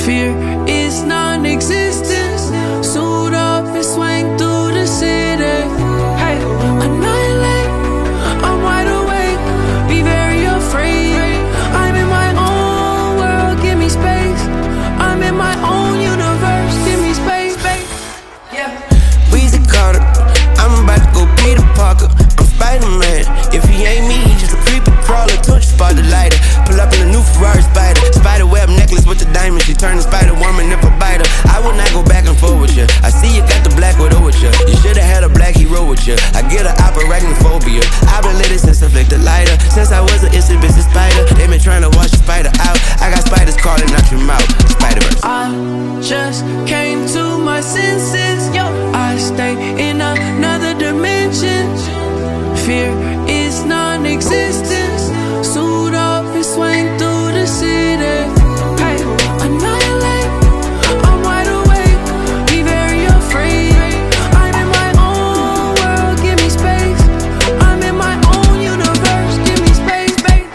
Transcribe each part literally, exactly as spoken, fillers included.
Fear is non-existent. Suit up and swing through the city. Hey, annihilate, I'm wide awake. Be very afraid. I'm in my own world, give me space. I'm in my own universe, give me space, space. Yeah. Weezy Carter, I'm about to go Peter Parker. I'm Spider-Man. If he ain't me, he just a creepy crawler. Touch spot the lighter. Pull up in a new Ferrari Spider. Spider web necklace with the diamond. She turn the Spider-Woman if I bite her. I will not go back and forth with you. I see you got the black widow with you. You should've had a black hero with you. I get an arachnophobia. I've been lit since I flicked the lighter. Since I was an itsy bitsy spider. They been trying to wash the spider out. I got spiders crawling out your mouth. Spider-Verse. I just came to my senses. Yo, I stay in another dimension. Fear is non-existent. Suit up and swing through the city. Hey, annihilate, I'm wide awake. Be very afraid. I'm in my own world, give me space. I'm in my own universe, give me space, space.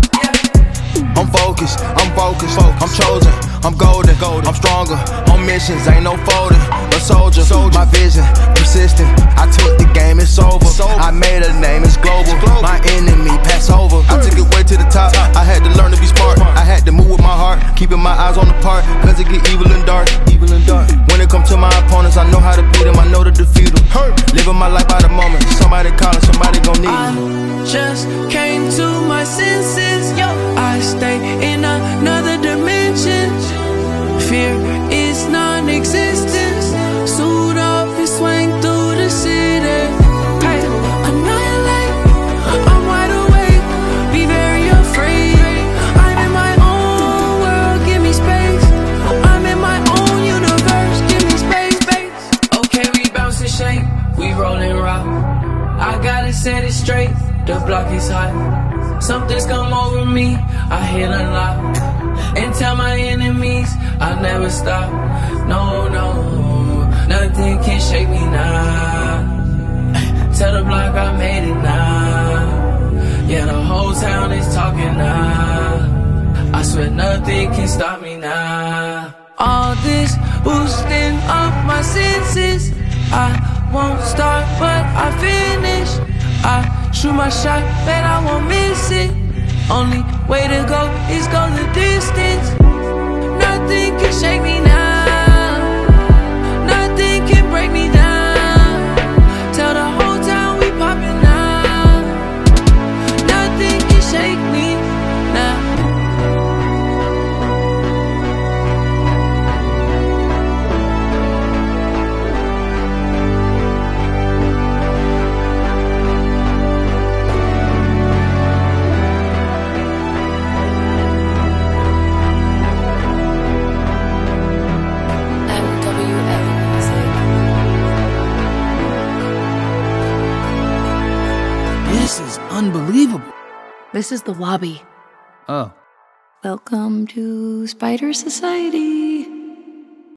Yeah. I'm focused, I'm focused, I'm chosen, I'm golden, I'm stronger, on missions, ain't no folding. A soldier, my vision, persistent. I took the game, it's over. I made a name, it's global. My enemy, pass over. I took it way to the top. I had to learn to be smart. I had to move with my heart, keeping my eyes on the part. Cause it get evil and dark, evil and dark. When it comes to my opponents, I know how to beat them, I know to defeat them. Living my life by the moment. Somebody calling, somebody gon' need me. I just came to my senses. Yo, I stay in another dimension. Fear is non-existent. Suit up and swing through the city. Hey, annihilate, I'm wide awake. Be very afraid. I'm in my own world, give me space. I'm in my own universe, give me space, space. Okay, we bounce and shake, we rollin' rock. I gotta set it straight, the block is hot. Something's come over me, I hit a lock. And tell my enemies I'll never stop. No, no, nothing can shake me now. Tell the block I made it now. Yeah, the whole town is talking now. I swear nothing can stop me now. All this boosting up my senses. I won't start, but I finish. I shoot my shot, bet I won't miss it. Only way to go is go the distance. Nothing can shake me now. Nothing can break me down. Tell the whole town we poppin' now. Nothing can shake me now. This is unbelievable. This is the Wabi. Oh. Welcome to Spider Society.